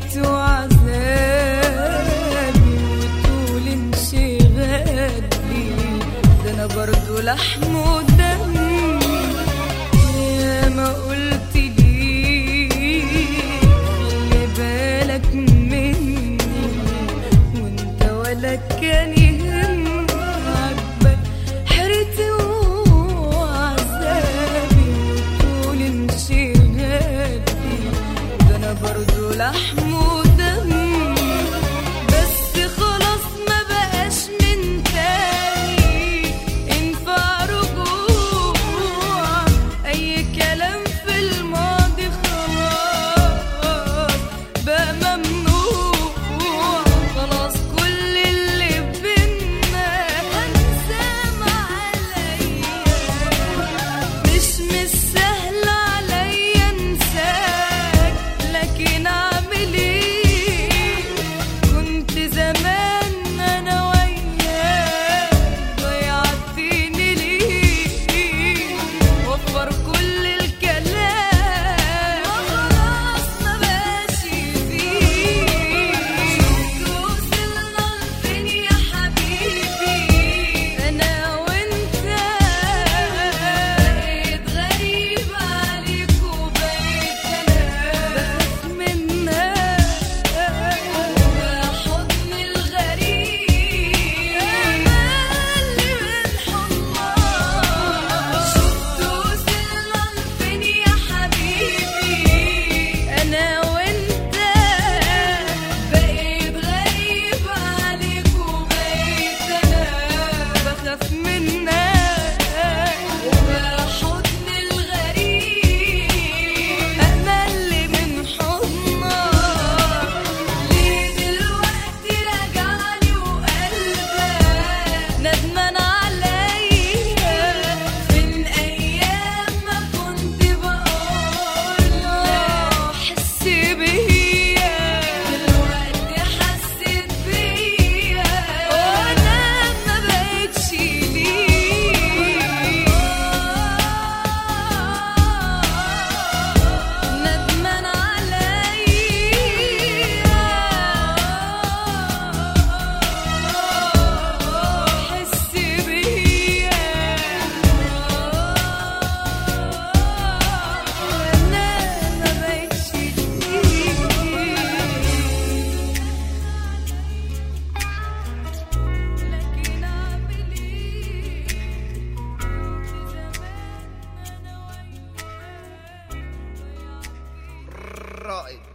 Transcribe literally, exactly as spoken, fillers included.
حيرتي وعذابي وطول انشغالي، ده انا برضو لحم ودم. يا ما قلت لي خلي بالك مني وانت ولا كان يهم عجبك حيرتي وعذابي وطول انشغالي، ده انا برضو لحم ودم. بس خلاص ما بقاش من تاني ينفع رجوع، اي كلام في الماضي خلاص بقى ممنوع. خلاص كل اللي بينا هنساه مع الايام، مش مش سهل عليا انساك، لكن اعمل ايه؟ كنت زمان انا وياك ضيعتني ليه؟ وفر كل الكلام وخلاص ما بقاش فيه. شفت وصلنا لفين يا حبيبي انا وانت؟ بقيت غريب عليك وبقيت انا بخاف منك وبحضن الغريب امل من حضنك. شفت وصلنا لفين يا حبيبي انا وانت؟ بقيت غريب عليك وبقيت انا بخاف منك وبحضن الغريب امل من حضنك. ليه دلوقتي راجعلي وقلبك ندمان عليا؟ فين ايام ما كنت بقولك حس بيا؟ دلوقتي حسيت بيا وانا ما بقتش ليك. ندمان عليا حس بيا وانا ما بقتش ليك. لكن اعمل ايه؟ كنت زمان انا وياك ضيعتني. رائد.